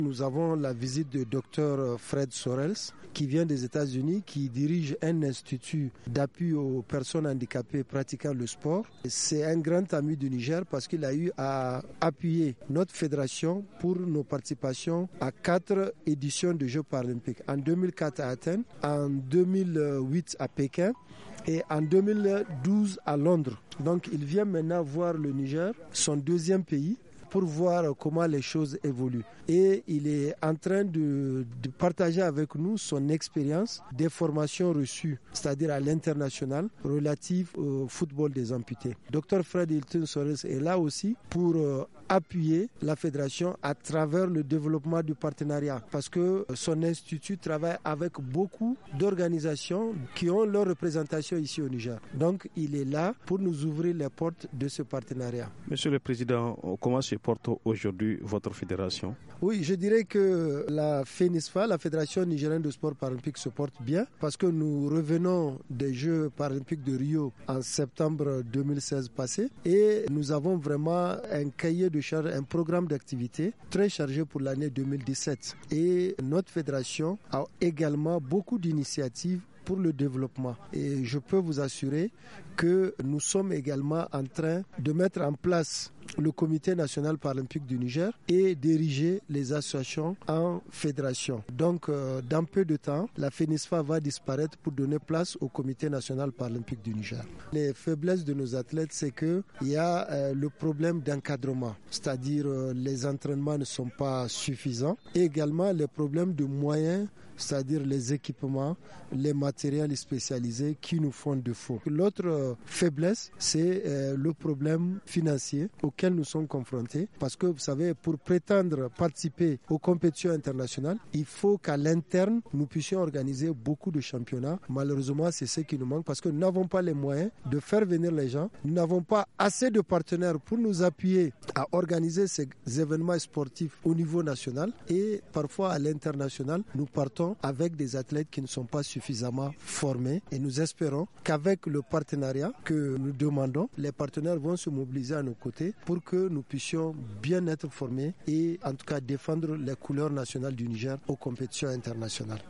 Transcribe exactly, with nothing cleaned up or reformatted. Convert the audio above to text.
Nous avons la visite du docteur Fred Sorels qui vient des États-Unis, qui dirige un institut d'appui aux personnes handicapées pratiquant le sport. C'est un grand ami du Niger parce qu'il a eu à appuyer notre fédération pour nos participations à quatre éditions de Jeux paralympiques. En deux mille quatre à Athènes, en deux mille huit à Pékin et en deux mille douze à Londres. Donc il vient maintenant voir le Niger, son deuxième pays, pour voir comment les choses évoluent. Et il est en train de, de partager avec nous son expérience des formations reçues, c'est-à-dire à l'international, relatives au football des amputés. docteur Fred Hilton Sorels est là aussi pour euh, appuyer la fédération à travers le développement du partenariat, parce que son institut travaille avec beaucoup d'organisations qui ont leur représentation ici au Niger. Donc il est là pour nous ouvrir les portes de ce partenariat. Monsieur le Président, comment se porte aujourd'hui votre fédération? Oui, je dirais que la FENISFA, la Fédération nigérienne de sport paralympique, se porte bien parce que nous revenons des Jeux paralympiques de Rio en septembre deux mille seize passé et nous avons vraiment un cahier de charge, un programme d'activité très chargé pour l'année deux mille dix-sept. Et notre fédération a également beaucoup d'initiatives pour le développement. Et je peux vous assurer que nous sommes également en train de mettre en place le Comité national paralympique du Niger et diriger les associations en fédération. Donc, euh, dans peu de temps, la FENISFA va disparaître pour donner place au Comité national paralympique du Niger. Les faiblesses de nos athlètes, c'est qu'il y a euh, le problème d'encadrement, c'est-à-dire euh, les entraînements ne sont pas suffisants, et également les problèmes de moyens, c'est-à-dire les équipements, les matériels spécialisés qui nous font défaut. L'autre euh, faiblesse, c'est euh, le problème financier auquel nous sommes confrontés, parce que vous savez, pour prétendre participer aux compétitions internationales, il faut qu'à l'interne, nous puissions organiser beaucoup de championnats. Malheureusement, c'est ce qui nous manque parce que nous n'avons pas les moyens de faire venir les gens. Nous n'avons pas assez de partenaires pour nous appuyer à organiser ces événements sportifs au niveau national et parfois à l'international, nous partons avec des athlètes qui ne sont pas suffisamment formés et nous espérons qu'avec le partenariat que nous demandons, les partenaires vont se mobiliser à nos côtés pour que nous puissions bien être formés et en tout cas défendre les couleurs nationales du Niger aux compétitions internationales.